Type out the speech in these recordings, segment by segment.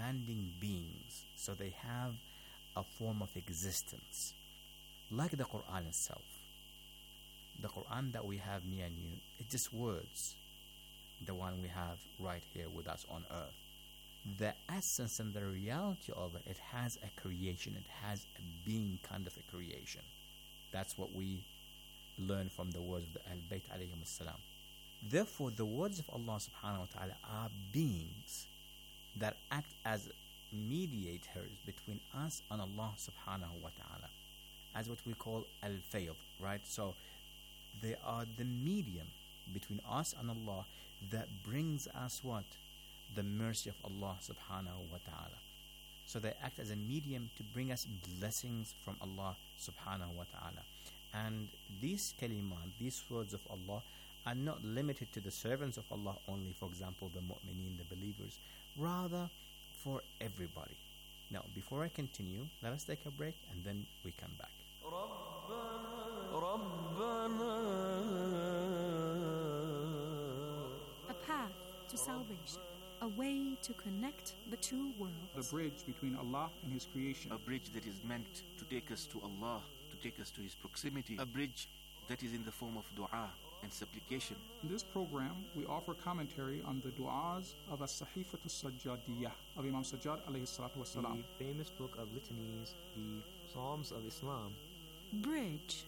commanding beings, so they have a form of existence, like the Quran itself. The Quran that we have, me and you, it's just words, the one we have right here with us on earth. The essence and the reality of it, it has a creation, it has a being, kind of a creation. That's what we learn from the words of the Ahl-Bayt alayhim salam. Therefore, the words of Allah subhanahu wa ta'ala are beings that act as mediators between us and Allah subhanahu wa ta'ala, as what we call al-fayd, right? So they are the medium between us and Allah that brings us what? The mercy of Allah subhanahu wa ta'ala. So they act as a medium to bring us blessings from Allah subhanahu wa ta'ala. And these kalimat, these words of Allah, are not limited to the servants of Allah only, for example, the mu'mineen, the believers, rather for everybody. Now, before I continue, let us take a break and then we come back. A path to salvation. A way to connect the two worlds. The bridge between Allah and His creation. A bridge that is meant to take us to Allah, to take us to His proximity. A bridge that is in the form of dua and supplication. In this program, we offer commentary on the du'as of As-Sahifatu Sajjadiyah of Imam Sajjad alayhi salatu wasalam. The famous book of litanies, the Psalms of Islam. Bridge.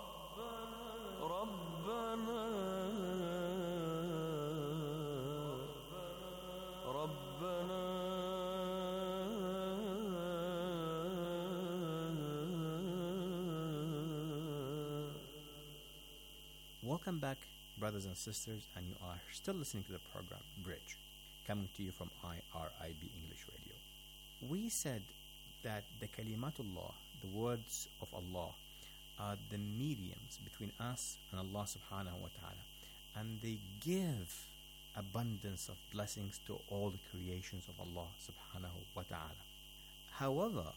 Welcome back, brothers and sisters, and you are still listening to the program Bridge, coming to you from IRIB English Radio. We said that the kalimatullah, the words of Allah, are the mediums between us and Allah subhanahu wa ta'ala, and they give abundance of blessings to all the creations of Allah subhanahu wa ta'ala. However,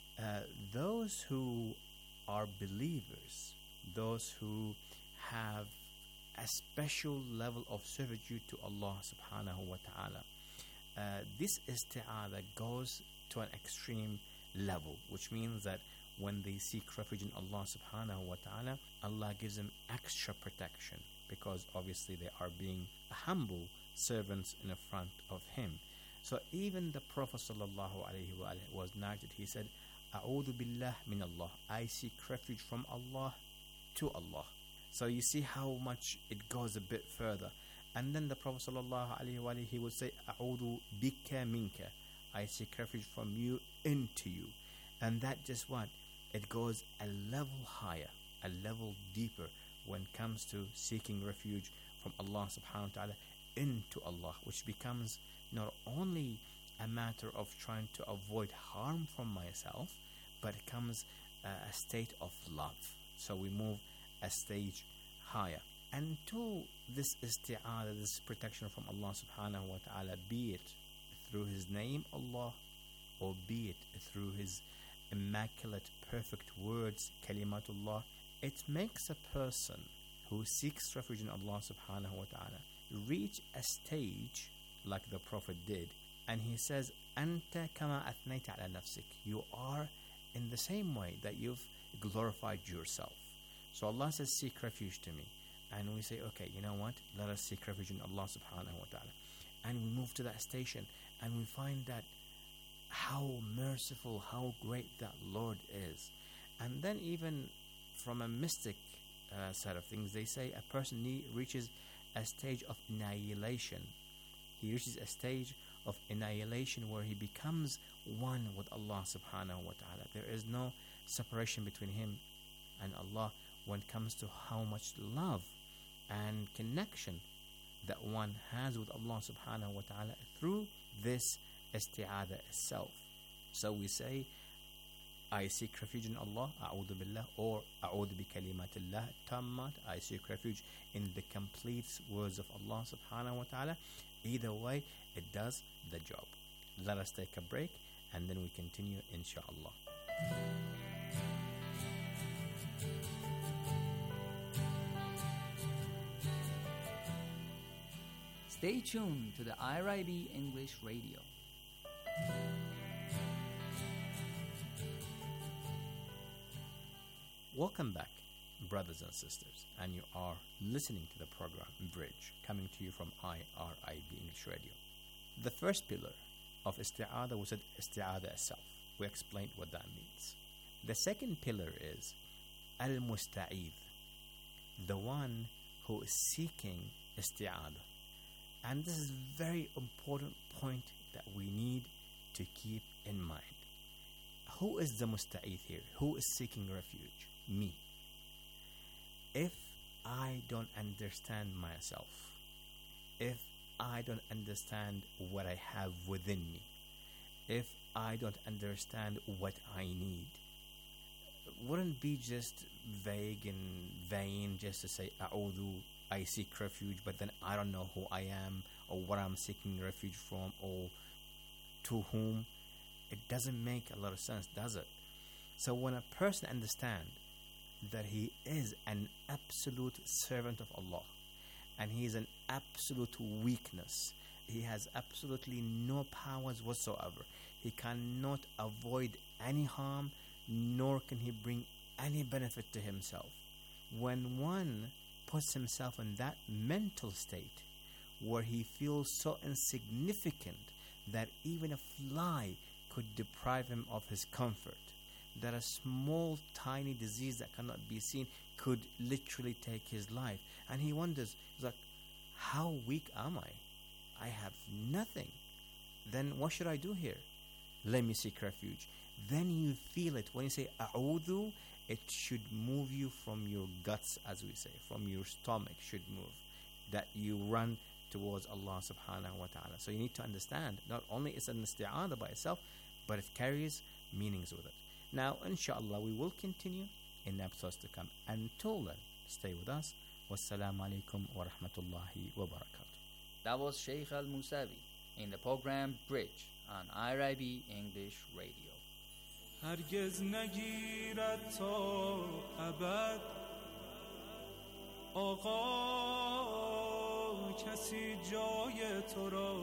those who are believers, those who have a special level of servitude to Allah subhanahu wa ta'ala, this isti'adah goes to an extreme level, which means that when they seek refuge in Allah subhanahu wa ta'ala, Allah gives them extra protection, because obviously they are being humble servants in the front of Him. So even the Prophet sallallahu alaihi wasallam was narrated, he said, A'udhu billah min Allah, I seek refuge from Allah to Allah. So you see how much it goes a bit further. And then the Prophet sallallahu alaihi wasallam, he would say, A'udhu bika minka, I seek refuge from you into you. And that just what? It goes a level higher, a level deeper when it comes to seeking refuge from Allah subhanahu wa ta'ala into Allah, which becomes not only a matter of trying to avoid harm from myself, but it becomes a state of love. So we move a stage higher. And to this isti'adah, this protection from Allah subhanahu wa ta'ala, be it through His name Allah, or be it through His immaculate, perfect words, kalimatullah, it makes a person who seeks refuge in Allah subhanahu wa ta'ala reach a stage like the Prophet did, and he says, Anta kama athnayta ala nafsik, you are in the same way that you've glorified yourself. So Allah says, seek refuge to me. And we say, okay, you know what? Let us seek refuge in Allah subhanahu wa ta'ala. And we move to that station and we find that how merciful, how great that Lord is. And then even from a mystic side of things, they say a person reaches a stage of annihilation. He reaches a stage of annihilation where he becomes one with Allah subhanahu wa ta'ala. There is no separation between him and Allah when it comes to how much love and connection that one has with Allah subhanahu wa ta'ala through this isti'adah itself. So we say, I seek refuge in Allah, a'udhu billah, or a'udhu bi kalimatillah tammat, I seek refuge in the complete words of Allah subhanahu wa ta'ala. Either way, it does the job. Let us take a break and then we continue, inshallah. Stay tuned to the IRIB English Radio. Welcome back, brothers and sisters, and you are listening to the program Bridge, coming to you from IRIB English Radio. The first pillar of isti'adah was isti'adah itself. We explained what that means. The second pillar is al-musta'id, the one who is seeking isti'adah. And this is a very important point that we need to keep in mind. Who is the musta'id here? Who is seeking refuge? Me. If I don't understand myself, if I don't understand what I have within me, if I don't understand what I need, wouldn't be just vague and vain just to say, A'udhu, I seek refuge, but then I don't know who I am or what I'm seeking refuge from or to whom. It doesn't make a lot of sense, does it? So when a person understands that he is an absolute servant of Allah and he is an absolute weakness, he has absolutely no powers whatsoever, he cannot avoid any harm, nor can he bring any benefit to himself. When one puts himself in that mental state where he feels so insignificant that even a fly could deprive him of his comfort, that a small tiny disease that cannot be seen could literally take his life, and he wonders, he's like, how weak am I have nothing. Then what should I do here? Let me seek refuge. Then you feel it when you say a'udhu. It should move you from your guts, as we say, from your stomach should move, that you run towards Allah subhanahu wa ta'ala. So you need to understand, not only is an isti'adah by itself, but it carries meanings with it. Now, inshallah, we will continue in episodes to come. Until then, stay with us. Wassalamu alaikum wa rahmatullahi wa barakatuh. That was Sheikh Al-Musawi in the program Bridge on IRIB English Radio. هرگز نگیرد تا ابد آقا کسی جای تو را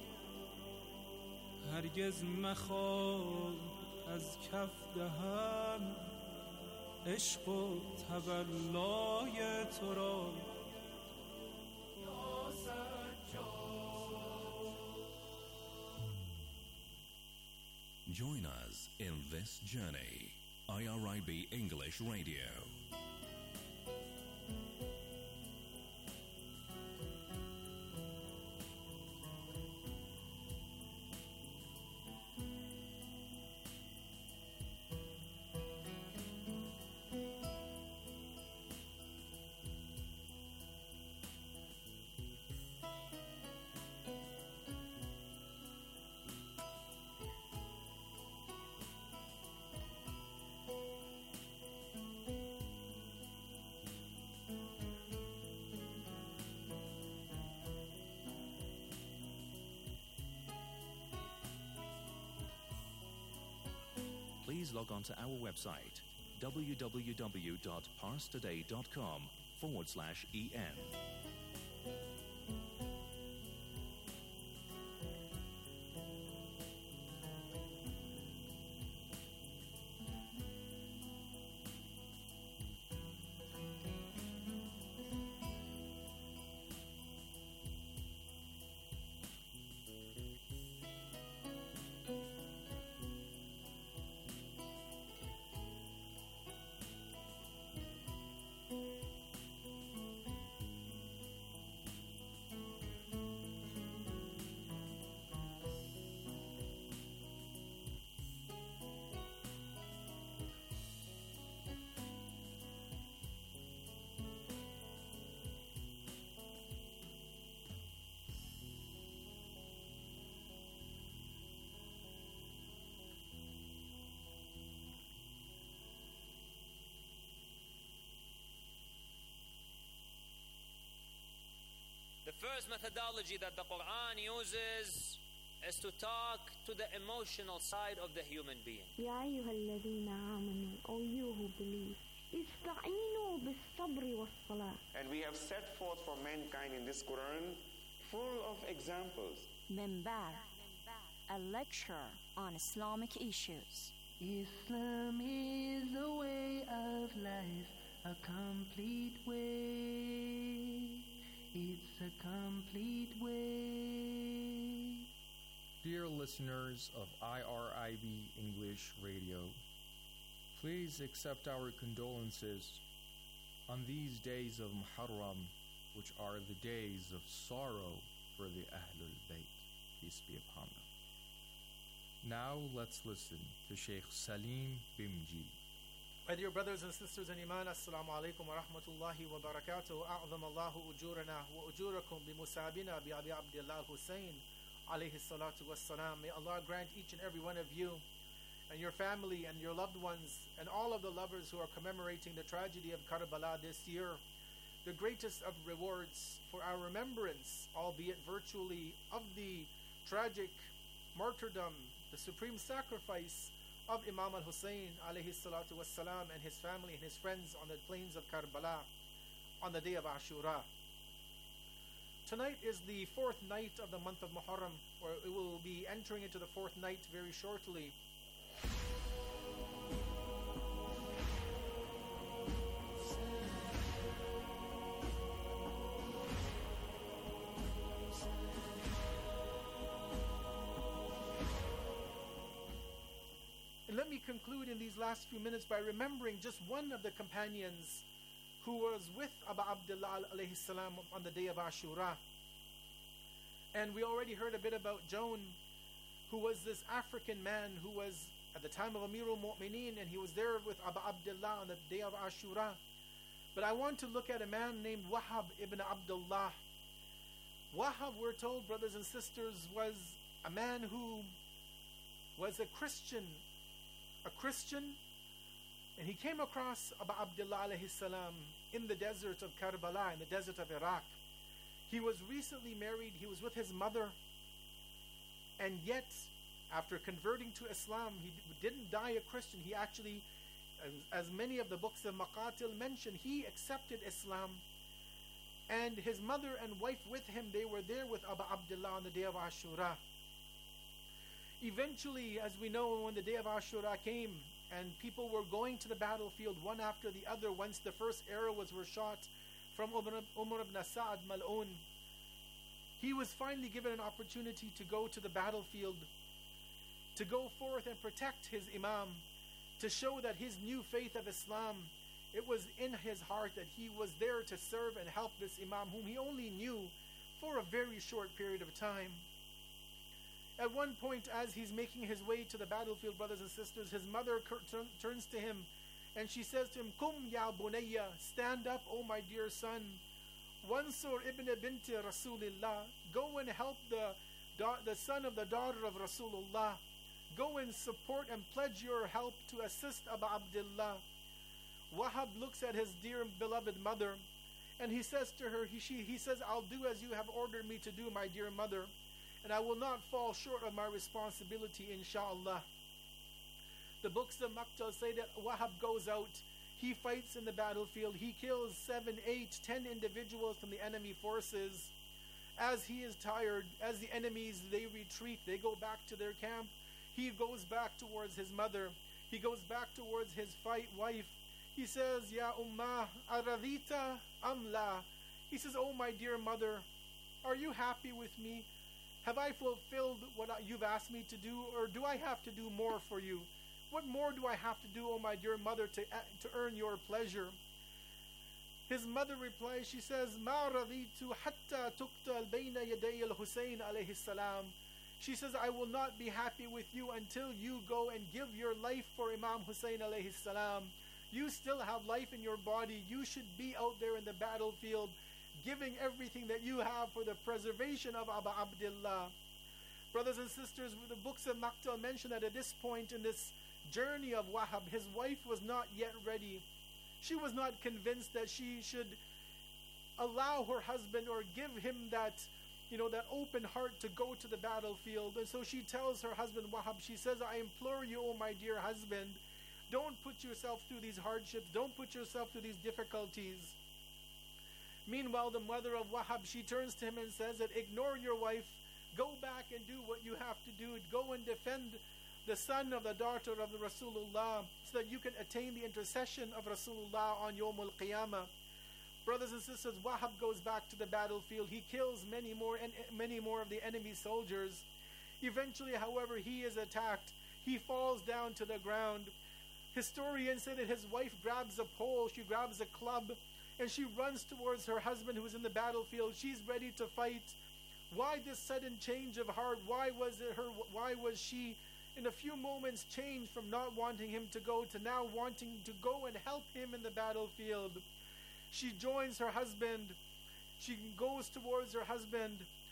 هرگز مخواه از کف دهم عشق و تولای تو را Join us in this journey. IRIB English Radio. Please log on to our website www.parstoday.com/en. The first methodology that the Quran uses is to talk to the emotional side of the human being. يا أيها الذين آمنوا, O you who believe, استعينوا بالصبر والصلاة. And we have set forth for mankind in this Quran full of examples. Minbar, a lecture on Islamic issues. Islam is a way of life, a complete way. It's a complete way. Dear listeners of IRIB English Radio, please accept our condolences on these days of Muharram, which are the days of sorrow for the Ahlul Bayt, peace be upon them. Now let's listen to Sheikh Salim Bimji. My dear brothers and sisters in Iman, Assalamu alaikum wa rahmatullahi wa barakatuh. A'zam Allahu ujurana wa ujurakum bi musabina bi Abi Abdullah Hussein alayhi salatu wassalam. May Allah grant each and every one of you and your family and your loved ones and all of the lovers who are commemorating the tragedy of Karbala this year the greatest of rewards for our remembrance, albeit virtually, of the tragic martyrdom, the supreme sacrifice of Imam al-Hussein alayhi salatu wassalam and his family and his friends on the plains of Karbala on the day of Ashura. Tonight is the fourth night of the month of Muharram, or it will be entering into the fourth night very shortly. Let me conclude in these last few minutes by remembering just one of the companions who was with Abu Abdullah alayhi salam on the day of Ashura. And we already heard a bit about Joan, who was this African man who was at the time of Amirul Mu'mineen, and he was there with Abu Abdullah on the day of Ashura. But I want to look at a man named Wahab ibn Abdullah. Wahab, we're told, brothers and sisters, was a man who was a Christian, and he came across Abu Abdullah alayhi salam in the desert of Karbala, in the desert of Iraq. He was recently married, he was with his mother, and yet, after converting to Islam, he didn't die a Christian. He actually, as many of the books of Maqatil mention, he accepted Islam, and his mother and wife with him, they were there with Abu Abdullah on the day of Ashura. Eventually, as we know, when the day of Ashura came and people were going to the battlefield one after the other, once the first arrows were shot from Umar ibn Sa'ad Mal'un, he was finally given an opportunity to go to the battlefield, to go forth and protect his Imam, to show that his new faith of Islam, it was in his heart that he was there to serve and help this Imam, whom he only knew for a very short period of time. At one point, as he's making his way to the battlefield, brothers and sisters, his mother turns to him and she says to him, Kum ya bunayya, stand up, O my dear son. Wansur ibn binti Rasulillah, go and help the son of the daughter of Rasulullah. Go and support and pledge your help to assist Abu Abdullah. Wahab looks at his dear and beloved mother and he says to her, he says, I'll do as you have ordered me to do, my dear mother, and I will not fall short of my responsibility, inshallah. The books of Maqtal say that Wahab goes out, he fights in the battlefield, he kills 7, 8, 10 individuals from the enemy forces. As he is tired, as the enemies, they retreat, they go back to their camp, he goes back towards his mother, he goes back towards his wife. He says, Ya Ummah, aradita amla. He says, oh my dear mother, are you happy with me? Have I fulfilled what you've asked me to do, or do I have to do more for you? What more do I have to do, O my dear mother, to earn your pleasure? His mother replies, she says, Ma raditu hatta tuqtal bayna yaday al-Husayn alayhi salam. She says, I will not be happy with you until you go and give your life for Imam Hussein alayhi salam. You still have life in your body. You should be out there in the battlefield, giving everything that you have for the preservation of Abu Abdullah. Brothers and sisters, the books of Maqtal mention that at this point in this journey of Wahab, his wife was not yet ready. She was not convinced that she should allow her husband or give him that open heart to go to the battlefield. And so she tells her husband Wahab, she says, I implore you, O my dear husband, don't put yourself through these hardships, don't put yourself through these difficulties. Meanwhile, the mother of Wahab, she turns to him and says that ignore your wife, go back and do what you have to do, go and defend the son of the daughter of the Rasulullah, so that you can attain the intercession of Rasulullah on Yawmul Qiyamah. Brothers and sisters, Wahab goes back to the battlefield. He kills many more of the enemy soldiers. Eventually, however, he is attacked. He falls down to the ground. Historians say that his wife grabs a pole, she grabs a club, and she runs towards her husband who is in the battlefield. She's ready to fight. Why this sudden change of heart? Why was she in a few moments changed from not wanting him to go to now wanting to go and help him in the battlefield? She joins her husband. She goes towards her husband.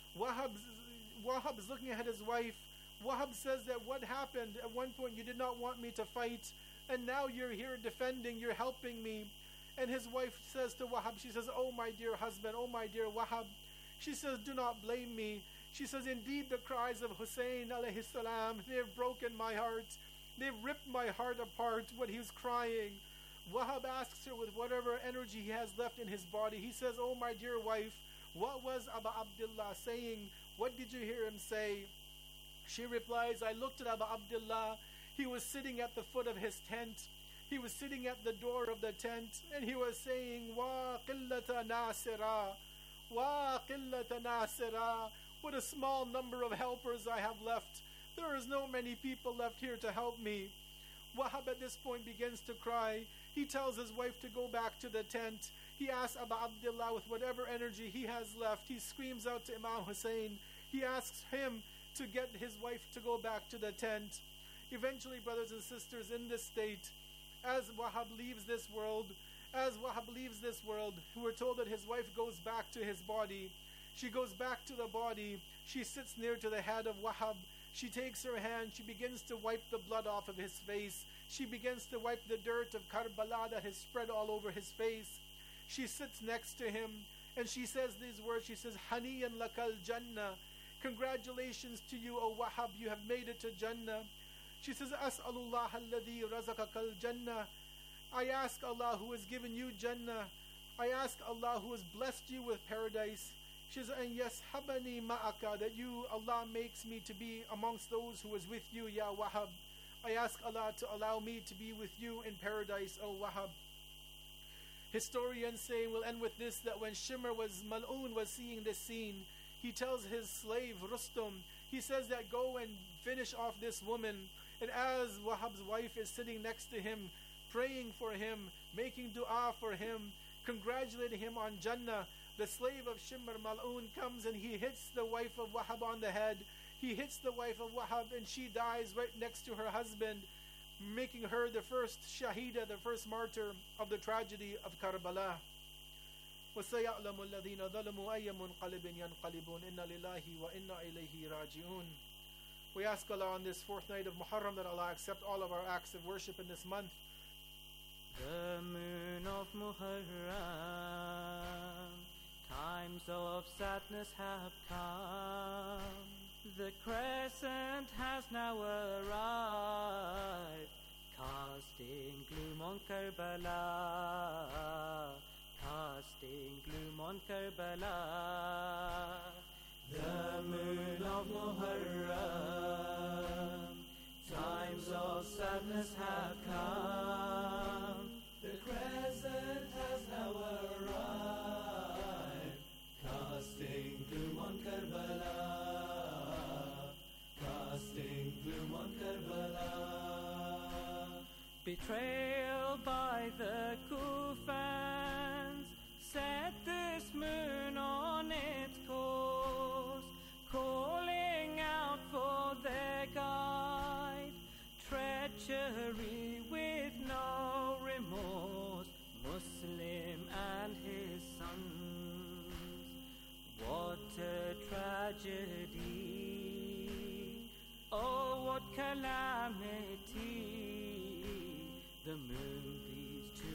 Wahab's looking at his wife. Wahab says that what happened? At one point you did not want me to fight, and now you're here defending, you're helping me. And his wife says to Wahab, she says, "Oh my dear husband, oh my dear Wahab," she says, "do not blame me." She says, "Indeed the cries of Hussein alayhi salam, they've broken my heart. They've ripped my heart apart when he was crying." Wahab asks her with whatever energy he has left in his body. He says, "Oh my dear wife, what was Abu Abdullah saying? What did you hear him say?" She replies, "I looked at Abu Abdullah. He was sitting at the foot of his tent. He was sitting at the door of the tent, and he was saying, 'Wa qillata nasira, wa qillata nasira.' What a small number of helpers I have left. There is no many people left here to help me." Wahab at this point begins to cry. He tells his wife to go back to the tent. He asks Abu Abdullah with whatever energy he has left. He screams out to Imam Hussein. He asks him to get his wife to go back to the tent. Eventually, brothers and sisters, in this state, as Wahab leaves this world, we're told that his wife goes back to his body. She goes back to the body. She sits near to the head of Wahab. She takes her hand. She begins to wipe the blood off of his face. She begins to wipe the dirt of Karbala that has spread all over his face. She sits next to him and she says these words. She says, "Haniyan lakal Jannah. Congratulations to you, O Wahab. You have made it to Jannah." She says, "As'alullah alladhi razaqakal Jannah. I ask Allah who has given you Jannah. I ask Allah who has blessed you with paradise. She says, "And yes, habani ma'aka, that you, Allah makes me to be amongst those who is with you, Ya Wahab. I ask Allah to allow me to be with you in paradise, O Wahab." Historians say, we'll end with this, that when Shimr Mal'un was seeing this scene, he tells his slave Rustum, he says that go and finish off this woman. And as Wahab's wife is sitting next to him, praying for him, making dua for him, congratulating him on Jannah, the slave of Shimr Mal'un comes and he hits the wife of Wahab on the head. He hits the wife of Wahab and she dies right next to her husband, making her the first shahida, the first martyr of the tragedy of Karbala. وَسَيَعْلَمُ الَّذِينَ ظَلَمُوا أَيَّ مُنْقَلِبٍ يَنْقَلِبُونَ إِنَّ لِلَّهِ وَإِنَّا إِلَيْهِ رَاجِعُونَ. We ask Allah on this fourth night of Muharram that Allah accept all of our acts of worship in this month. The moon of Muharram, times of sadness have come. The crescent has now arrived, casting gloom on Karbala, casting gloom on Karbala. The moon of Muharram, times of sadness have come. The crescent has now arrived, casting gloom on Karbala, casting gloom on Karbala. Betrayal by the Kufans set this moon on its course, calling out for their guide. Treachery with no remorse, Muslim and his sons. What a tragedy, oh what calamity. The moon bleeds to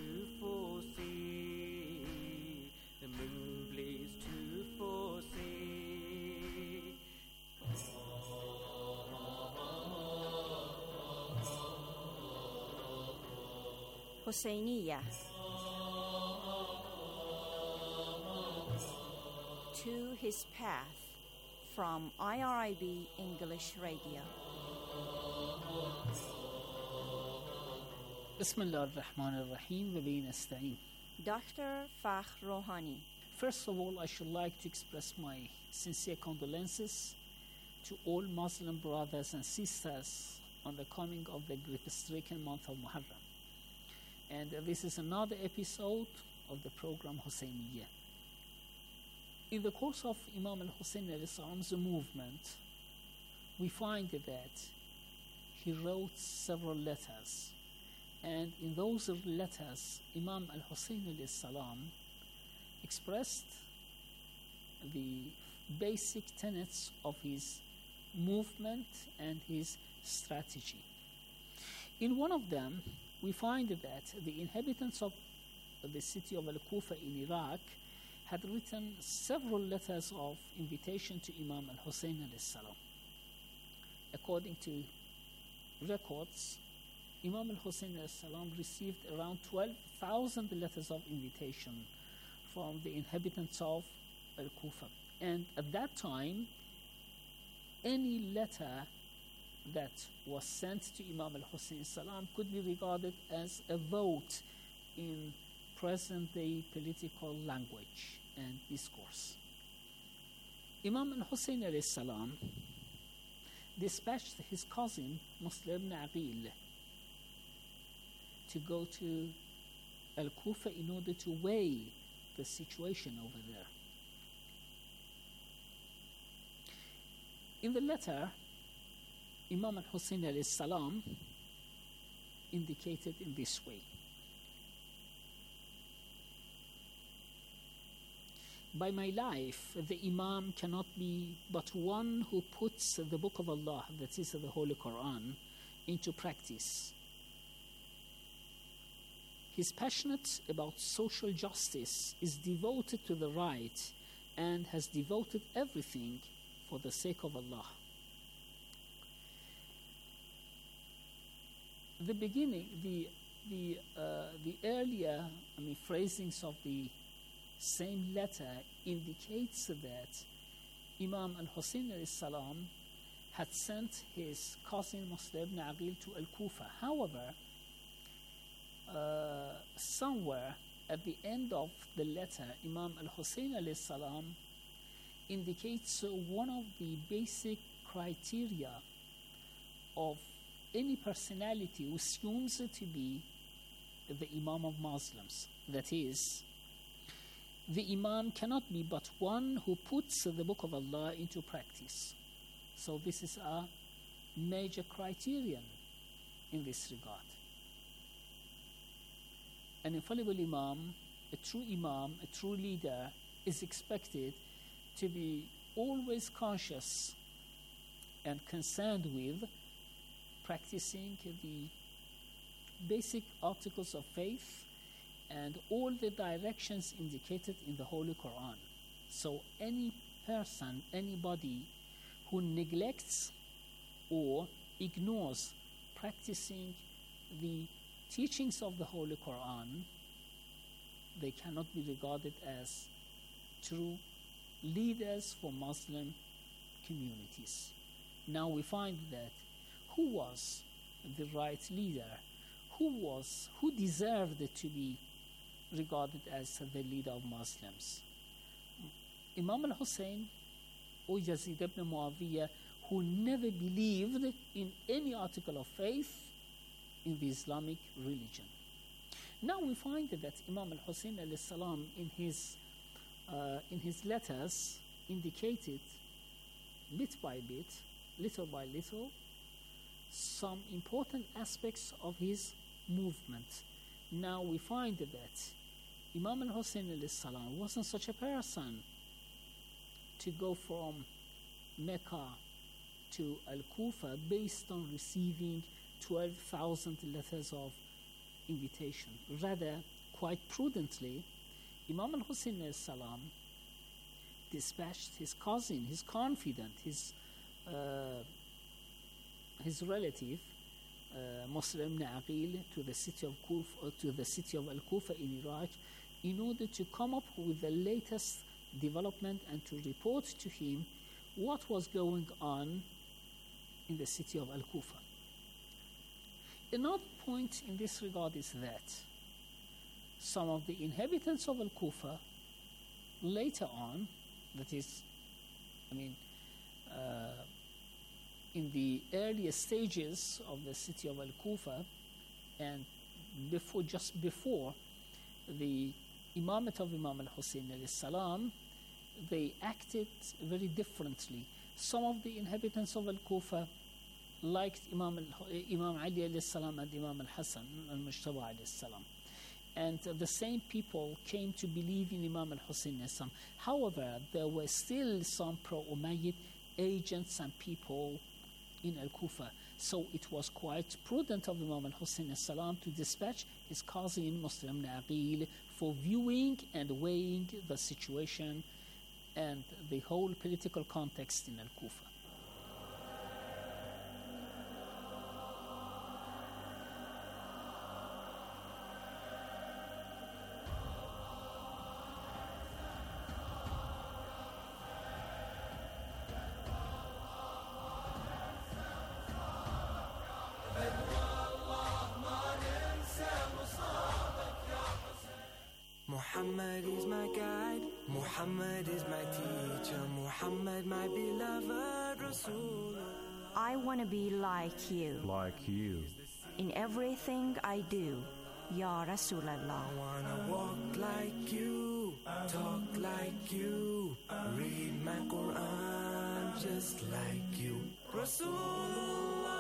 foresee, the moon bleeds to foresee. Husseiniya. To His Path from IRIB English Radio. بسم الله الرحمن الرحيم وبه نستعين. Dr. Fakhr Rouhani. First of all, I should like to express my sincere condolences to all Muslim brothers and sisters on the coming of the grief-stricken month of Muharram. And this is another episode of the program Husseiniya. In the course of Imam al-Hussein al-Islam's movement, we find that he wrote several letters. And in those letters, Imam al-Hussein al-Salam expressed the basic tenets of his movement and his strategy. In one of them, we find that the inhabitants of the city of Al-Kufa in Iraq had written several letters of invitation to Imam al-Hussein al-Salam. According to records, Imam al-Hussein al-Salam received around 12,000 letters of invitation from the inhabitants of Al-Kufa. And at that time, any letter that was sent to Imam al-Hussein al-Salam could be regarded as a vote in present-day political language and discourse. Imam al-Hussein al-Salam dispatched his cousin, Muslim ibn Aqil, to go to Al-Kufa in order to weigh the situation over there. In the letter, Imam al-Hussein al-Salam indicated in this way: by my life, the Imam cannot be but one who puts the Book of Allah, that is the Holy Quran, into practice. He is passionate about social justice, is devoted to the right, and has devoted everything for the sake of Allah. The beginning, the earlier, phrasings of the same letter indicates that Imam al-Hussein al-Salam had sent his cousin Muslim ibn Aqil to Al-Kufa. However, somewhere at the end of the letter, Imam al-Hussein al-Salam indicates one of the basic criteria of any personality who assumes to be the Imam of Muslims. That is, the Imam cannot be but one who puts the Book of Allah into practice. So this is a major criterion in this regard. An infallible Imam, a true leader, is expected to be always conscious and concerned with practicing the basic articles of faith and all the directions indicated in the Holy Quran. So any person, anybody who neglects or ignores practicing the teachings of the Holy Quran, they cannot be regarded as true leaders for Muslim communities. Now we find that who was the right leader? Who deserved to be regarded as the leader of Muslims? Imam al-Hussein or Yazid ibn Muawiyah, who never believed in any article of faith in the Islamic religion. Now we find that Imam al-Hussein al-Salam in his letters indicated bit by bit, little by little, some important aspects of his movement. Now we find that Imam al-Hussein al-Salam wasn't such a person to go from Mecca to Al-Kufa based on receiving 12,000 letters of invitation. Rather, quite prudently, Imam al-Hussein al-Salam dispatched his cousin, his confidant, his relative, Muslim ibn Aqil, to the city of Al-Kufa in Iraq, in order to come up with the latest development and to report to him what was going on in the city of Al-Kufa. Another point in this regard is that some of the inhabitants of Al-Kufa later on, that is, in the earlier stages of the city of Al-Kufa, and just before the imamate of Imam al-Hussein alayhi salam, they acted very differently. Some of the inhabitants of Al-Kufa liked Imam Ali alayhi salam and Imam al-Hassan al-Mujtaba alayhi salam. And the same people came to believe in Imam al-Hussein alayhi salam. However, there were still some pro-Umayyad agents and people in Al-Kufa. So it was quite prudent of Imam al-Hussein alayhi salam to dispatch his cousin Muslim ibn Aqil for viewing and weighing the situation and the whole political context in Al-Kufa. Muhammad is my guide, Muhammad is my teacher, Muhammad my beloved Rasul. I want to be like you. Like you. In everything I do, Ya Rasulallah. I want to walk like you, talk like you, read my Quran just like you. Rasulullah.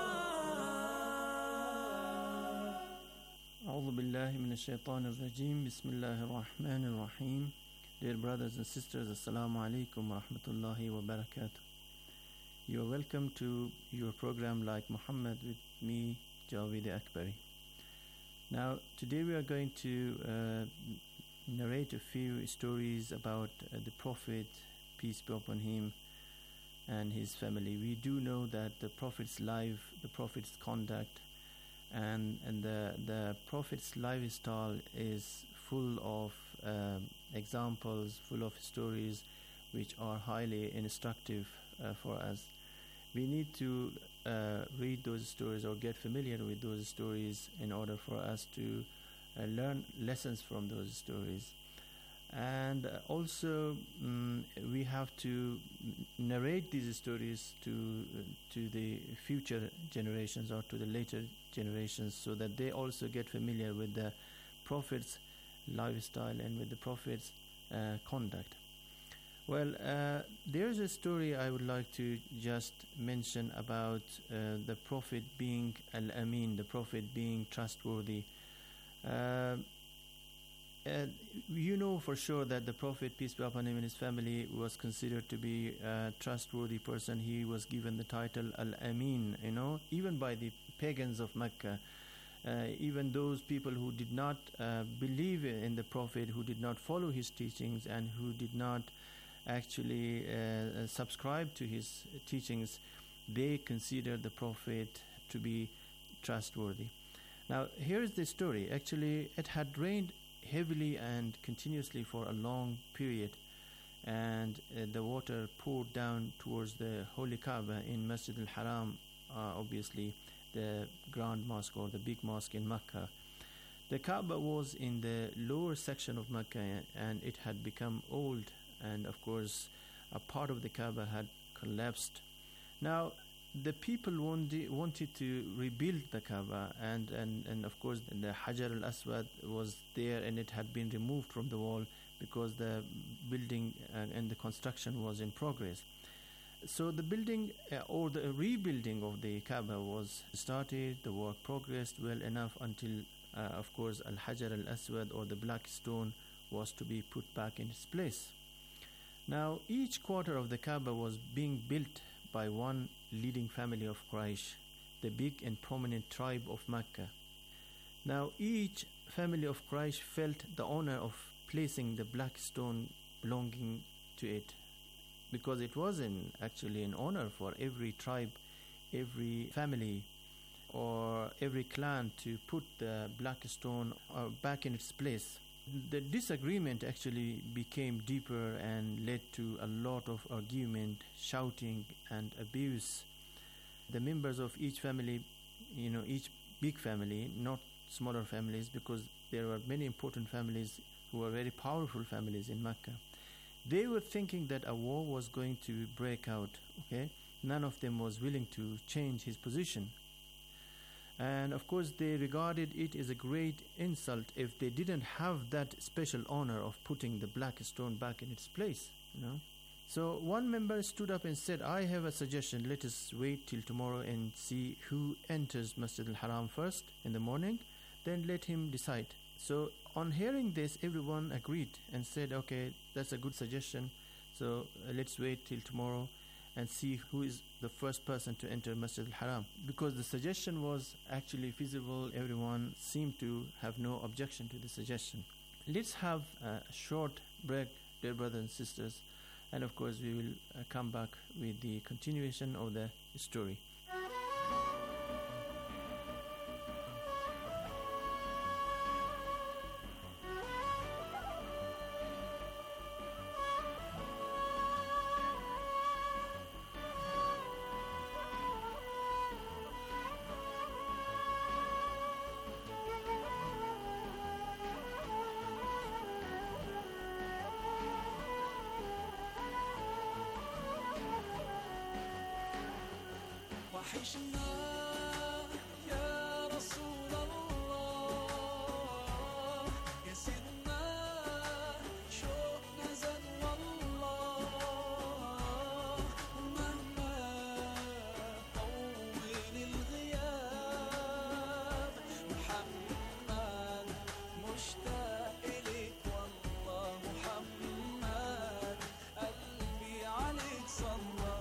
أعوذ بالله من الشيطان الرجيم بسم الله الرحمن الرحيم. Dear brothers and sisters, Assalamu alaikum wa rahmatullahi wa barakatuh. You are welcome to your program Like Muhammad with me, Javed Akbari. Now, today we are going to narrate a few stories about the Prophet, peace be upon him, and his family. We do know that the Prophet's life, the Prophet's conduct, and the Prophet's lifestyle is full of examples, full of stories which are highly instructive for us. We need to read those stories or get familiar with those stories in order for us to learn lessons from those stories. And also we have to narrate these stories to the future generations or to the later generations, so that they also get familiar with the Prophet's lifestyle and with the Prophet's conduct. Well, there's a story I would like to just mention about the Prophet being Al-Amin, the Prophet being trustworthy. You know for sure that the Prophet, peace be upon him, and his family was considered to be a trustworthy person. He was given the title Al-Amin, even by the pagans of Mecca. Even those people who did not believe in the Prophet, who did not follow his teachings, and who did not actually subscribe to his teachings, they considered the Prophet to be trustworthy. Now, here is the story. Actually, it had rained heavily and continuously for a long period, and the water poured down towards the Holy Kaaba in Masjid al-Haram, obviously the Grand Mosque or the big mosque in Mecca. The Kaaba was in the lower section of Mecca, and it had become old, and of course a part of the Kaaba had collapsed. Now the people wanted to rebuild the Kaaba, and of course the Hajar al-Aswad was there, and it had been removed from the wall because the building and the construction was in progress. So the building or the rebuilding of the Kaaba was started. The work progressed well enough until of course Al-Hajar al-Aswad, or the black stone, was to be put back in its place. Now each quarter of the Kaaba was being built by one leading family of Quraysh, the big and prominent tribe of Mecca. Now each family of Quraysh felt the honor of placing the black stone belonging to it, because it was actually an honor for every tribe, every family, or every clan to put the black stone back in its place. The disagreement actually became deeper and led to a lot of argument, shouting, and abuse. The members of each family, each big family, not smaller families, because there were many important families who were very powerful families in Mecca. They were thinking that a war was going to break out. Okay, none of them was willing to change his position. And of course, they regarded it as a great insult if they didn't have that special honor of putting the black stone back in its place. So one member stood up and said, "I have a suggestion. Let us wait till tomorrow and see who enters Masjid al-Haram first in the morning. Then let him decide." So on hearing this, everyone agreed and said, "Okay, that's a good suggestion. So let's wait till tomorrow and see who is the first person to enter Masjid al-Haram." Because the suggestion was actually feasible, everyone seemed to have no objection to the suggestion. Let's have a short break, dear brothers and sisters, and of course we will come back with the continuation of the story. وحشنا يا رسول الله يا سيدنا شوقنا زاد والله ومهما طول الغياب محمد مشتاق إليك والله محمد قلبي عليك صلى.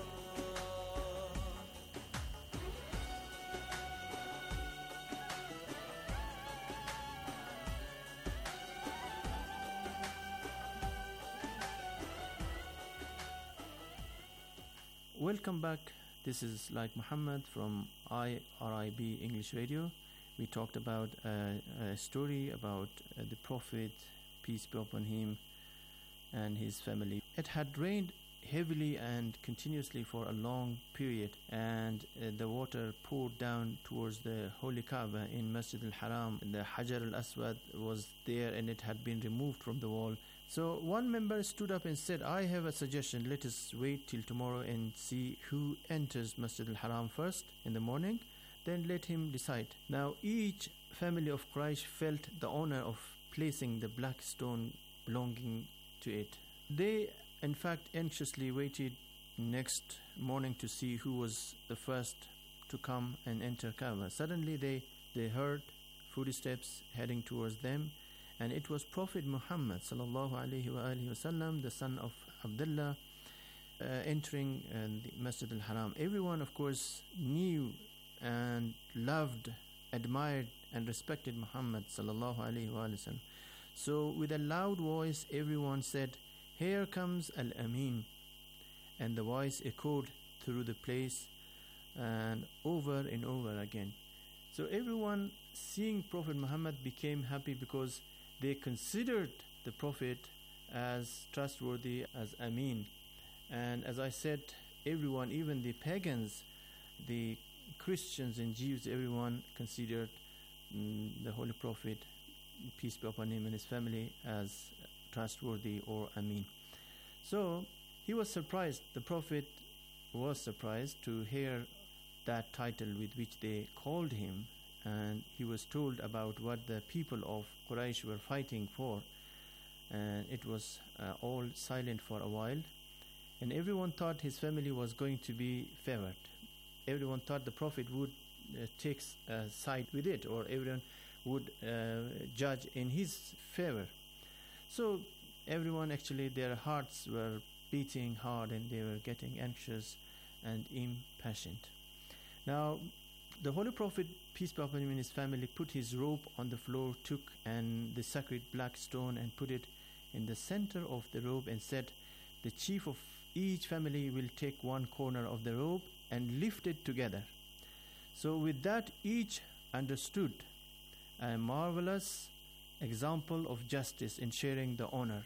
Welcome back. This is Like Muhammad from IRIB English Radio. We talked about a story about the Prophet, peace be upon him, and his family. It had rained heavily and continuously for a long period, and the water poured down towards the Holy Kaaba in Masjid al-Haram. The Hajar al-Aswad was there and it had been removed from the wall. So one member stood up and said, "I have a suggestion. Let us wait till tomorrow and see who enters Masjid al-Haram first in the morning. Then let him decide." Now each family of Quraysh felt the honor of placing the black stone belonging to it. They in fact anxiously waited next morning to see who was the first to come and enter Kaaba. Suddenly they heard footsteps heading towards them, and it was Prophet Muhammad sallallahu alaihi wasallam, the son of Abdullah, entering the Masjid al-Haram. Everyone, of course, knew and loved, admired, and respected Muhammad sallallahu alaihi wasallam. So, with a loud voice, everyone said, "Here comes Al-Amin," and the voice echoed through the place and over again. So, everyone seeing Prophet Muhammad became happy because they considered the Prophet as trustworthy, as Amin. And as I said, everyone, even the pagans, the Christians and Jews, everyone considered the Holy Prophet, peace be upon him, and his family as trustworthy or Amin. So he was surprised, the Prophet was surprised to hear that title with which they called him, and he was told about what the people of Quraysh were fighting for, and it was all silent for a while, and everyone thought his family was going to be favored. Everyone thought the Prophet would take a side with it, or everyone would judge in his favor. So everyone, actually, their hearts were beating hard and they were getting anxious and impatient. Now the Holy Prophet, peace be upon him, and his family put his robe on the floor, took and the sacred black stone and put it in the center of the robe, and said, "The chief of each family will take one corner of the robe and lift it together." So with that, each understood a marvelous example of justice in sharing the honor,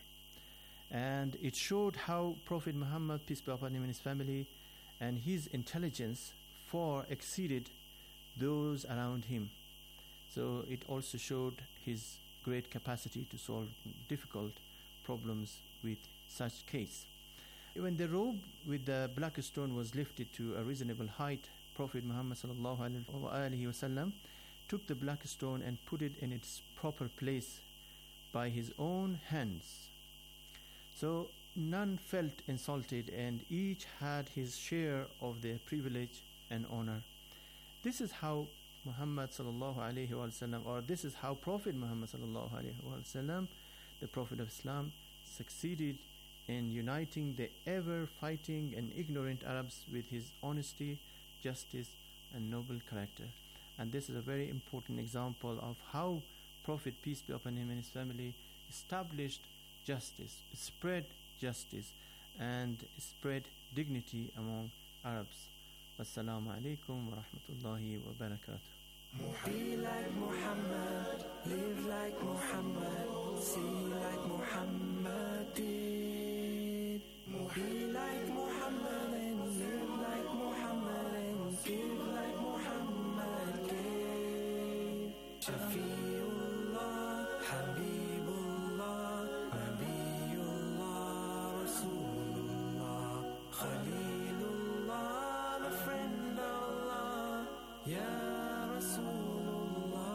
and it showed how Prophet Muhammad, peace be upon him, and his family and his intelligence far exceeded those around him. So it also showed his great capacity to solve difficult problems with such case. When the robe with the black stone was lifted to a reasonable height, Prophet Muhammad ﷺ took the black stone and put it in its proper place by his own hands. So none felt insulted, and each had his share of the privilege and honor. This is how Muhammad ﷺ, or this is how Prophet Muhammad ﷺ, the Prophet of Islam, succeeded in uniting the ever-fighting and ignorant Arabs with his honesty, justice, and noble character. And this is a very important example of how Prophet, peace be upon him, and his family established justice, spread justice, and spread dignity among Arabs. Wassalamu alaikum wa rahmatullahi wa barakatuh. Be like Muhammad, live like Muhammad, see like Muhammad did. Be like Muhammad and live like Muhammad and give like Muhammad gave. Shafiullah, Habibullah, Nabiullah, Rasulullah, Khalilullah, the friend of Allah, Ya Rasulullah,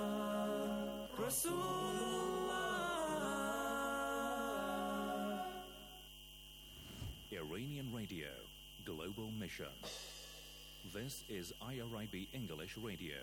Rasulullah. Iranian Radio, Global Mission. This is IRIB English Radio.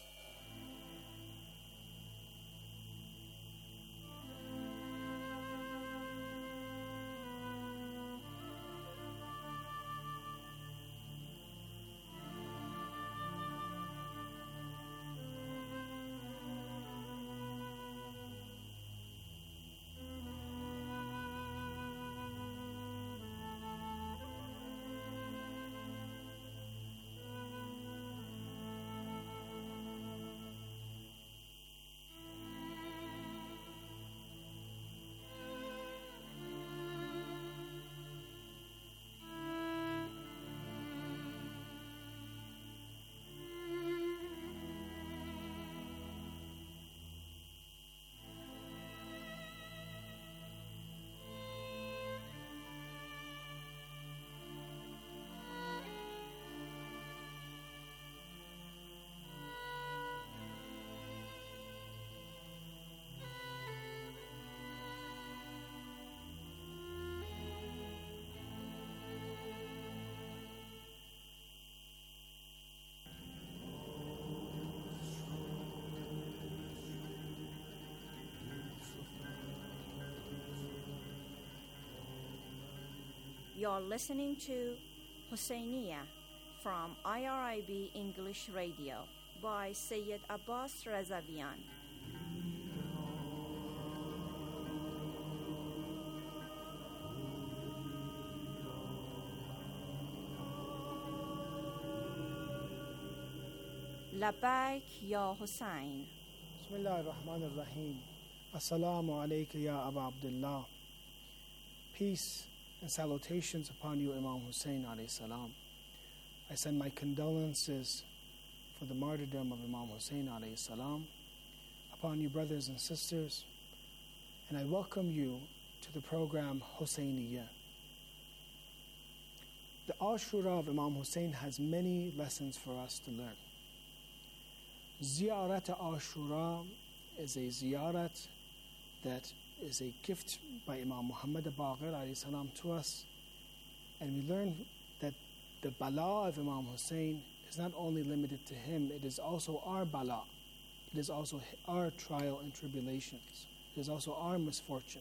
You're listening to Husseiniya from IRIB English Radio by Sayyid Abbas Razavian. Labbaik ya Hussein. Bismillah ar-Rahman ar-Rahim. Assalamu alayka ya Aba Abdullah. Peace and salutations upon you, Imam Hussein alayhi salam. I send my condolences for the martyrdom of Imam Hussein alayhi salam upon you, brothers and sisters, and I welcome you to the program Husseiniya. The Ashura of Imam Hussein has many lessons for us to learn. Ziyarat Ashura is a ziyarat that is a gift by Imam Muhammad Baqir alayhi salam to us, and we learn that the bala of Imam Hussein is not only limited to him, it is also our bala, it is also our trial and tribulations, it is also our misfortune.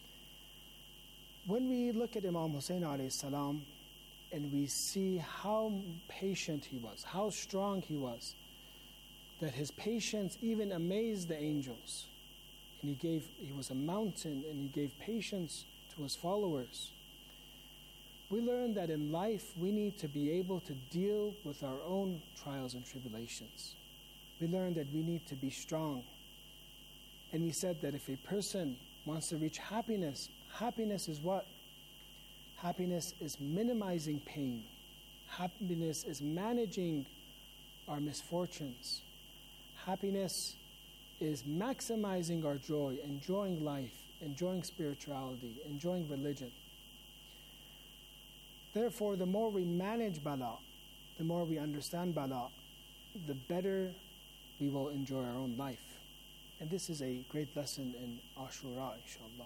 When we look at Imam Hussein alayhi salam and we see how patient he was, how strong he was, that his patience even amazed the angels. And he was a mountain, and he gave patience to his followers. We learn that in life we need to be able to deal with our own trials and tribulations. We learn that we need to be strong. And we said that if a person wants to reach happiness, happiness is what? Happiness is minimizing pain. Happiness is managing our misfortunes. Happiness is maximizing our joy, enjoying life, enjoying spirituality, enjoying religion. Therefore, the more we manage bala, the more we understand bala, the better we will enjoy our own life. And this is a great lesson in Ashura, inshallah.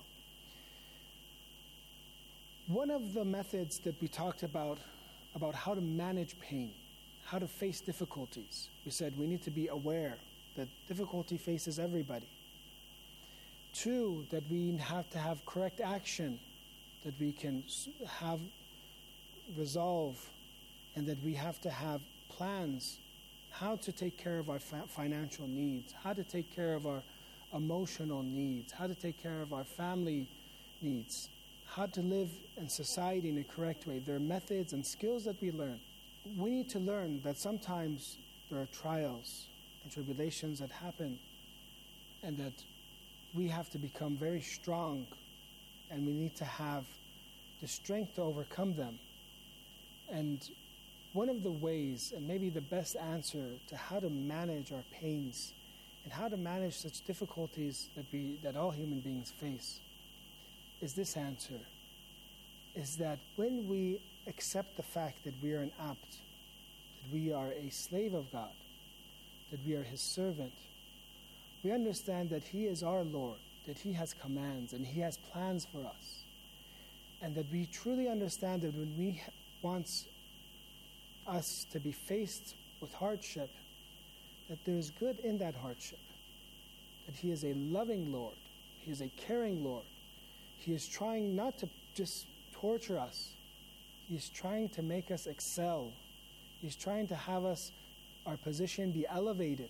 One of the methods that we talked about how to manage pain, how to face difficulties, we said we need to be aware that difficulty faces everybody. 2, that we have to have correct action, that we can have resolve, and that we have to have plans, how to take care of our financial needs, how to take care of our emotional needs, how to take care of our family needs, how to live in society in a correct way. There are methods and skills that we learn. We need to learn that sometimes there are trials and tribulations that happen, and that we have to become very strong, and we need to have the strength to overcome them. And one of the ways, and maybe the best answer to how to manage our pains and how to manage such difficulties that all human beings face, is this answer, is that when we accept the fact that we are an abd, that we are a slave of God, that we are His servant, we understand that He is our Lord, that He has commands and He has plans for us, and that we truly understand that when He wants us to be faced with hardship, that there is good in that hardship, that He is a loving Lord, He is a caring Lord. He is trying not to just torture us. He is trying to make us excel. He is trying to have our position be elevated.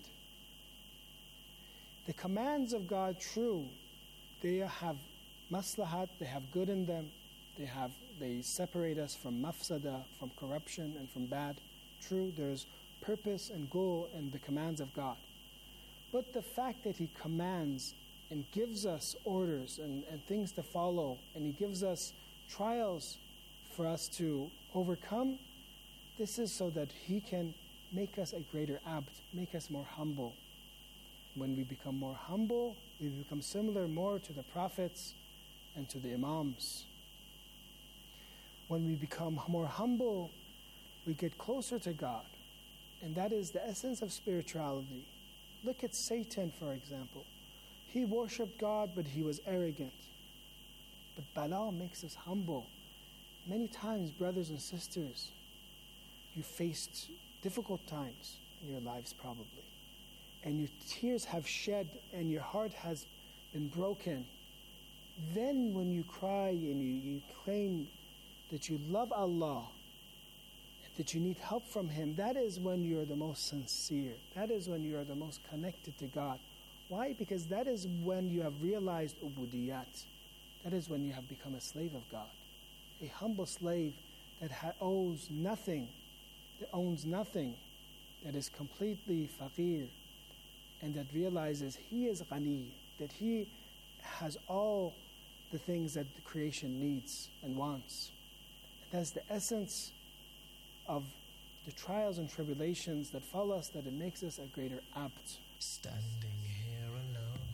The commands of God, true, they have maslahat, they have good in them, they separate us from mafsada, from corruption and from bad. True, there's purpose and goal in the commands of God. But the fact that He commands and gives us orders and things to follow, and He gives us trials for us to overcome, this is so that He can make us a greater abd, make us more humble. When we become more humble, we become similar more to the prophets and to the imams. When we become more humble, we get closer to God. And that is the essence of spirituality. Look at Satan, for example. He worshipped God, but he was arrogant. But bala makes us humble. Many times, brothers and sisters, you faced difficult times in your lives probably. And your tears have shed and your heart has been broken. Then when you cry and you claim that you love Allah, that you need help from Him, that is when you're the most sincere. That is when you are the most connected to God. Why? Because that is when you have realized ubudiyat. That is when you have become a slave of God. A humble slave that owes nothing, that owns nothing, that is completely faqir, and that realizes he is ghani, that he has all the things that the creation needs and wants. And that's the essence of the trials and tribulations that follow us, that it makes us a greater abd. Standing here alone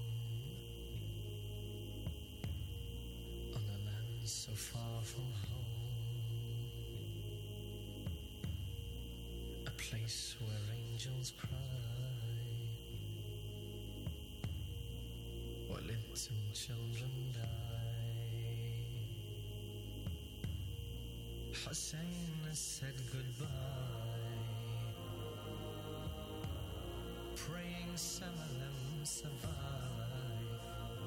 on a land so far from home, a place where angels cry, while little children die. Hussein has said goodbye, praying some of them survive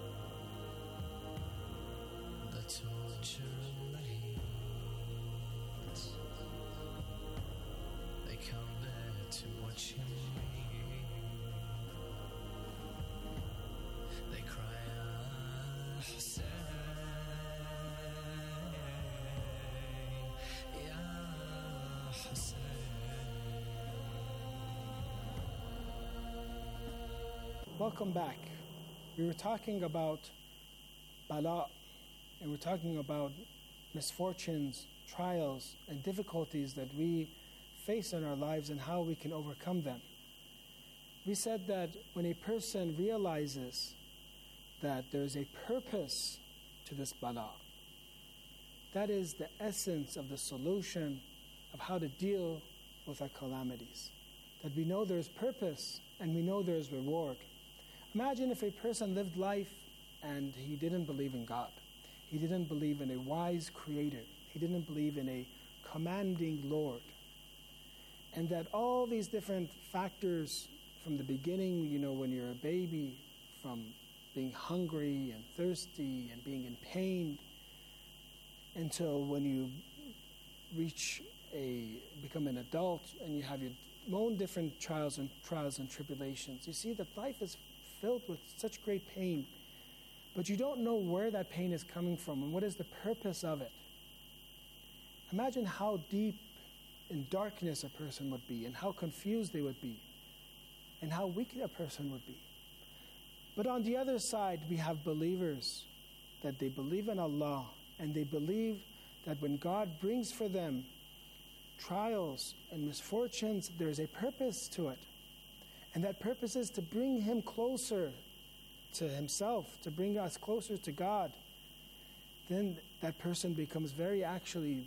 the torture and the heat. They can't bear to watch him bleed. They cry, "Ah, Hussein, Ya Hussein." Welcome back. We were talking about bala, and we're talking about misfortunes, trials, and difficulties that we face in our lives and how we can overcome them. We said that when a person realizes that there's a purpose to this bala, that is the essence of the solution of how to deal with our calamities. That we know there's purpose and we know there's reward. Imagine if a person lived life and he didn't believe in God. He didn't believe in a wise creator. He didn't believe in a commanding Lord. And that all these different factors from the beginning, when you're a baby, from being hungry and thirsty and being in pain, until when you become an adult and you have your own different trials and tribulations. You see that life is filled with such great pain, but you don't know where that pain is coming from and what is the purpose of it. Imagine how deep in darkness a person would be, and how confused they would be, and how weak a person would be. But on the other side, we have believers that they believe in Allah, and they believe that when God brings for them trials and misfortunes, there's a purpose to it. And that purpose is to bring him closer to himself, to bring us closer to God. Then that person becomes very actually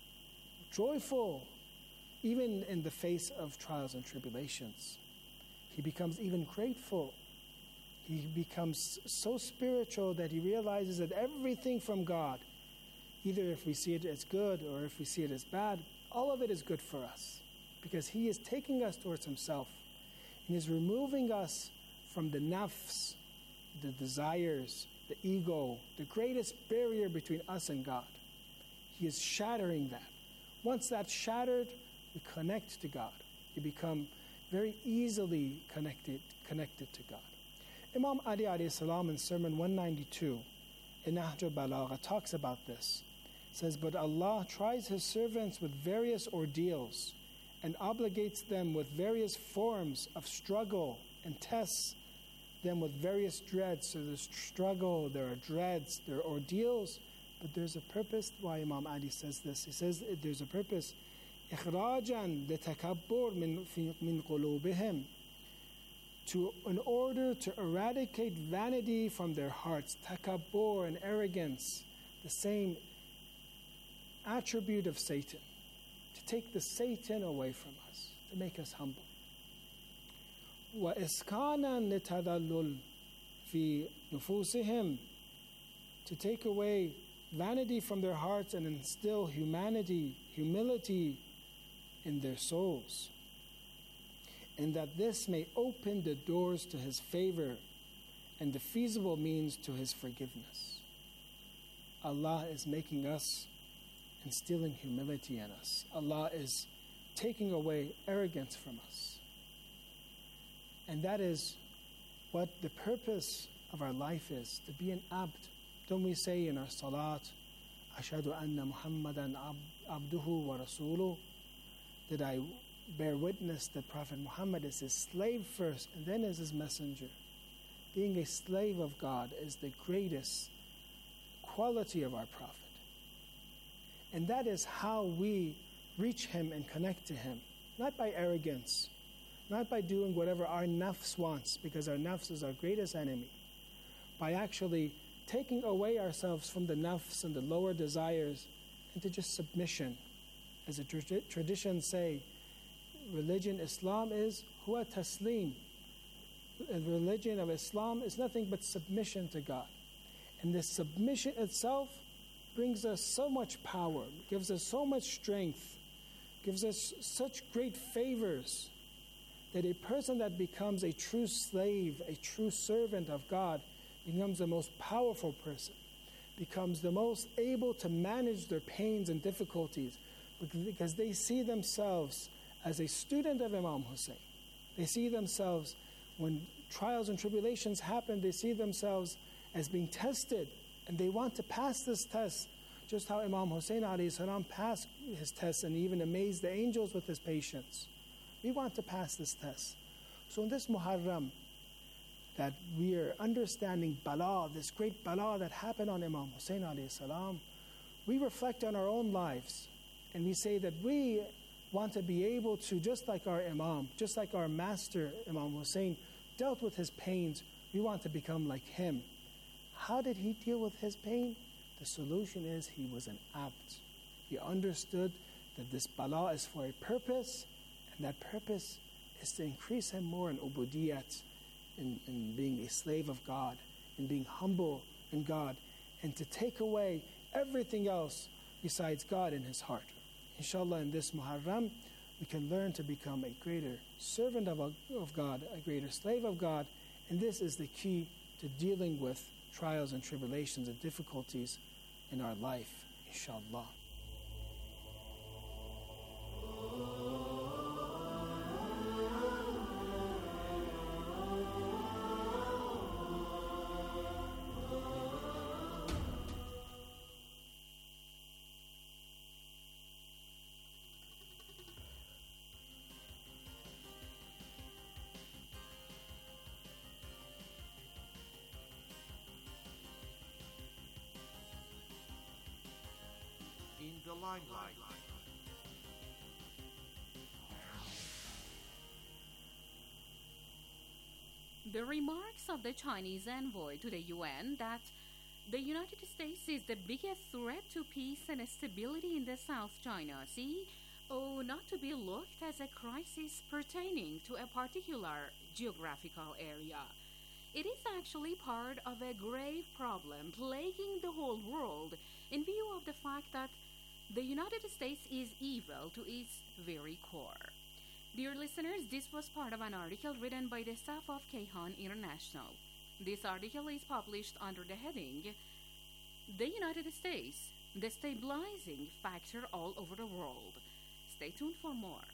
joyful, even in the face of trials and tribulations. He becomes even grateful. He becomes so spiritual that he realizes that everything from God, either if we see it as good or if we see it as bad, all of it is good for us, because he is taking us towards himself and is removing us from the nafs, the desires, the ego, the greatest barrier between us and God. He is shattering that. Once that's shattered, we connect to God. We become very easily connected to God. Imam Ali alayhi salam in Sermon 192 in Nahj al-Balagha talks about this. It says, but Allah tries His servants with various ordeals and obligates them with various forms of struggle and tests them with various dreads. So there's struggle, there are dreads, there are ordeals, but there's a purpose why Imam Ali says this. He says there's a purpose. إخراجا لتكبر من قلوبهم, in order to eradicate vanity from their hearts. Takabbur and arrogance, the same attribute of Satan, to take the Satan away from us, to make us humble. وإسكانا لتذلل في نفوسهم, to take away vanity from their hearts and instill humility in their souls, and that this may open the doors to His favor and the feasible means to His forgiveness. Allah is making us, instilling humility in us. Allah is taking away arrogance from us. And that is what the purpose of our life is, to be an abd. Don't we say in our salat, Ashhadu anna Muhammadan abduhu wa rasuluh, that I bear witness that Prophet Muhammad is his slave first and then is his messenger. Being a slave of God is the greatest quality of our Prophet. And that is how we reach him and connect to him. Not by arrogance, not by doing whatever our nafs wants, because our nafs is our greatest enemy. By actually taking away ourselves from the nafs and the lower desires into just submission. As the traditions say, religion, Islam is huwa taslim. The religion of Islam is nothing but submission to God. And this submission itself brings us so much power, gives us so much strength, gives us such great favors, that a person that becomes a true slave, a true servant of God, becomes the most powerful person, becomes the most able to manage their pains and difficulties, because they see themselves as a student of Imam Hussein. They see themselves, when trials and tribulations happen, they see themselves as being tested, and they want to pass this test, just how Imam Hussein alayhi salam passed his test and even amazed the angels with his patience. We want to pass this test. So in this Muharram, that we are understanding bala, this great bala that happened on Imam Hussein alayhi salam, we reflect on our own lives and we say that we want to be able to, just like our Imam, just like our master Imam Hussein dealt with his pains, we want to become like him. How did he deal with his pain? The solution is he was an abd. He understood that this bala is for a purpose, and that purpose is to increase him more in ubudiyat, in being a slave of God, in being humble in God, and to take away everything else besides God in his heart. Inshallah, in this Muharram, we can learn to become a greater servant of God, a greater slave of God, and this is the key to dealing with trials and tribulations and difficulties in our life, inshallah. In the limelight. The remarks of the Chinese envoy to the UN that the United States is the biggest threat to peace and stability in the South China Sea ought not to be looked as a crisis pertaining to a particular geographical area. It is actually part of a grave problem plaguing the whole world in view of the fact that the United States is evil to its very core. Dear listeners, this was part of an article written by the staff of Kayhan International. This article is published under the heading, The United States, the Stabilizing Factor All Over the World. Stay tuned for more.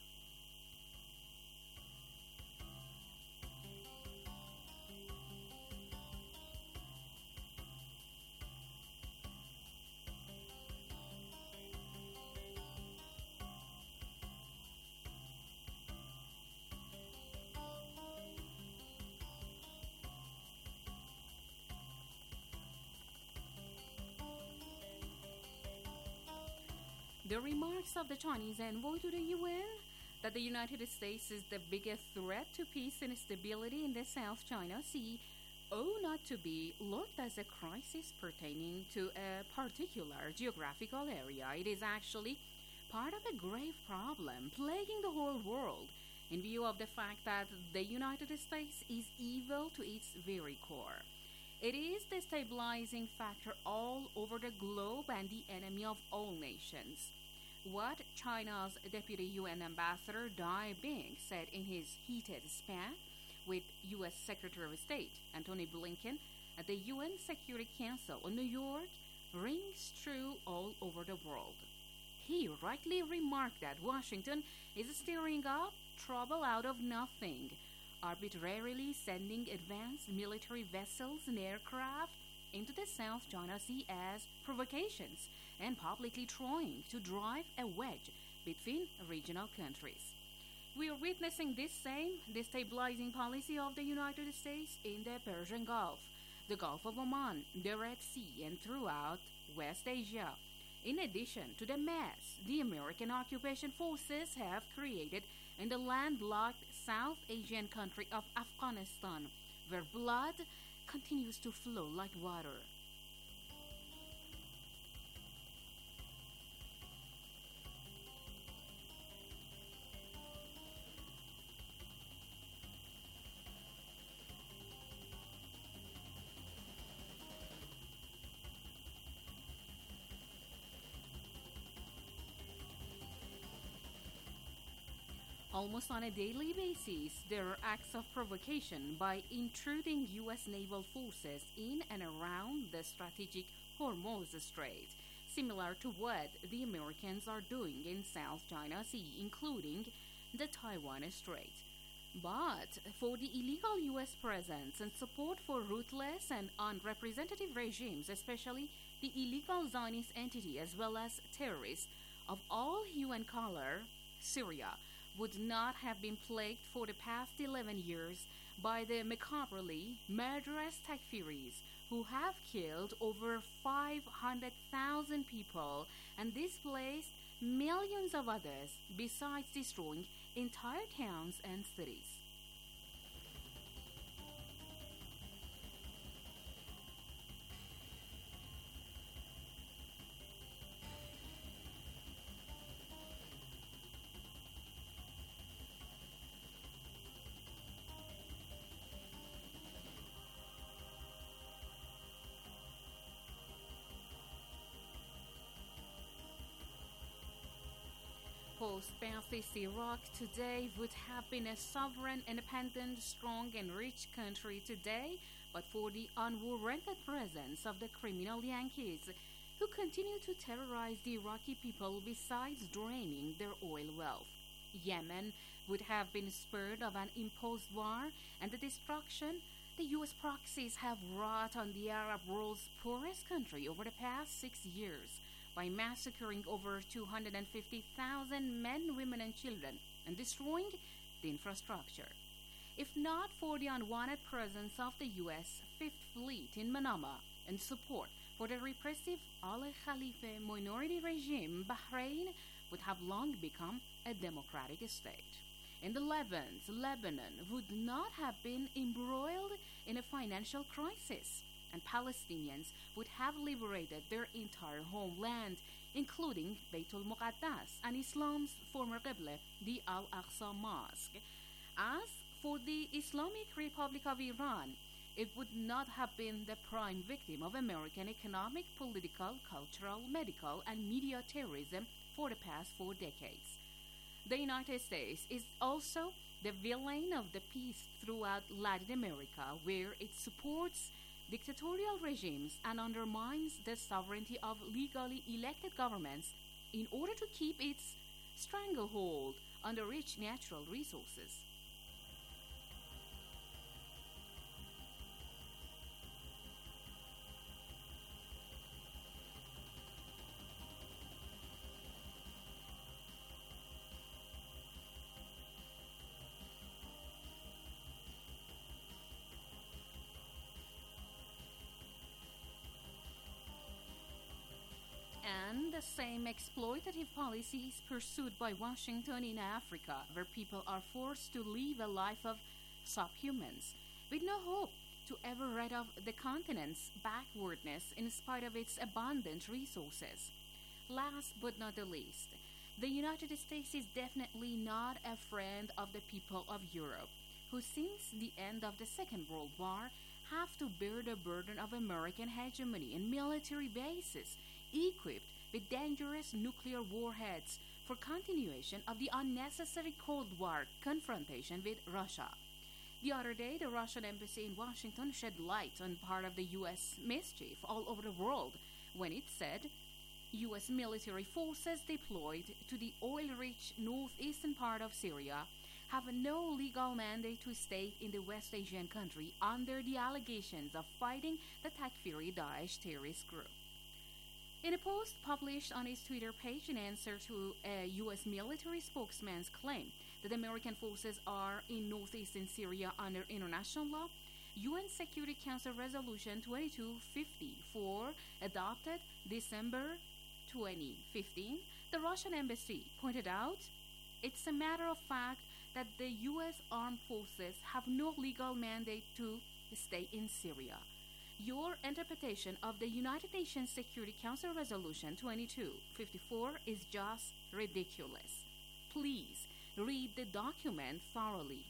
The remarks of the Chinese envoy to the UN that the United States is the biggest threat to peace and stability in the South China Sea ought not to be looked as a crisis pertaining to a particular geographical area. It is actually part of a grave problem plaguing the whole world in view of the fact that the United States is evil to its very core. It is the stabilizing factor all over the globe and the enemy of all nations. What China's Deputy UN Ambassador Dai Bing said in his heated spat with U.S. Secretary of State Antony Blinken at the UN Security Council in New York rings true all over the world. He rightly remarked that Washington is stirring up trouble out of nothing, arbitrarily sending advanced military vessels and aircraft into the South China Sea as provocations and publicly trying to drive a wedge between regional countries. We are witnessing this same destabilizing policy of the United States in the Persian Gulf, the Gulf of Oman, the Red Sea, and throughout West Asia. In addition to the mess the American occupation forces have created in the landlocked South Asian country of Afghanistan, where blood continues to flow like water. Almost on a daily basis, there are acts of provocation by intruding U.S. naval forces in and around the strategic Hormuz Strait, similar to what the Americans are doing in South China Sea, including the Taiwan Strait. But for the illegal U.S. presence and support for ruthless and unrepresentative regimes, especially the illegal Zionist entity as well as terrorists of all hue and color, Syria would not have been plagued for the past 11 years by the macabrely murderous Takfiris who have killed over 500,000 people and displaced millions of others, besides destroying entire towns and cities. Post-Ba'athist Iraq today would have been a sovereign, independent, strong, and rich country today, but for the unwarranted presence of the criminal Yankees, who continue to terrorize the Iraqi people besides draining their oil wealth. Yemen would have been spurred of an imposed war, and the destruction the U.S. proxies have wrought on the Arab world's poorest country over the past 6 years, by massacring over 250,000 men, women, and children and destroying the infrastructure. If not for the unwanted presence of the U.S. Fifth Fleet in Manama and support for the repressive Al Khalifa minority regime, Bahrain would have long become a democratic state. In the Levant, Lebanon would not have been embroiled in a financial crisis, and Palestinians would have liberated their entire homeland, including Beitul Muqaddas and Islam's former Qibla, the Al-Aqsa Mosque. As for the Islamic Republic of Iran, it would not have been the prime victim of American economic, political, cultural, medical, and media terrorism for the past 4 decades. The United States is also the villain of the peace throughout Latin America, where it supports dictatorial regimes and undermines the sovereignty of legally elected governments in order to keep its stranglehold on the rich natural resources. And the same exploitative policies pursued by Washington in Africa, where people are forced to live a life of subhumans, with no hope to ever rid of the continent's backwardness in spite of its abundant resources. Last but not the least, the United States is definitely not a friend of the people of Europe, who since the end of the Second World War have to bear the burden of American hegemony and military bases equipped with dangerous nuclear warheads for continuation of the unnecessary Cold War confrontation with Russia. The other day, the Russian embassy in Washington shed light on part of the U.S. mischief all over the world when it said U.S. military forces deployed to the oil-rich northeastern part of Syria have no legal mandate to stay in the West Asian country under the allegations of fighting the Takfiri Daesh terrorist group. In a post published on his Twitter page in answer to a U.S. military spokesman's claim that American forces are in northeastern Syria under international law, UN Security Council Resolution 2254, adopted December 2015, the Russian embassy pointed out, it's a matter of fact that the U.S. armed forces have no legal mandate to stay in Syria. Your interpretation of the United Nations Security Council Resolution 2254 is just ridiculous. Please read the document thoroughly.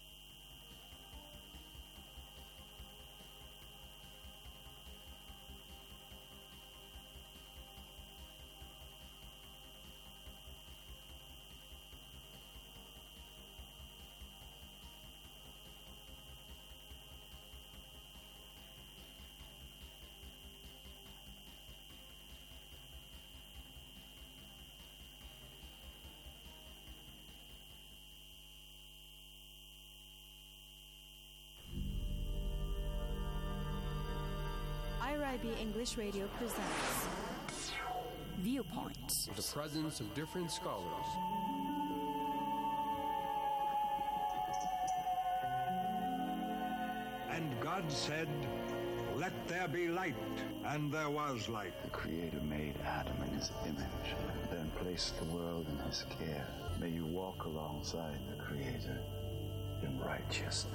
IRIB English Radio presents Viewpoints. The presence of different scholars. And God said, Let there be light, and there was light. The Creator made Adam in his image, and then placed the world in his care. May you walk alongside the Creator in righteousness.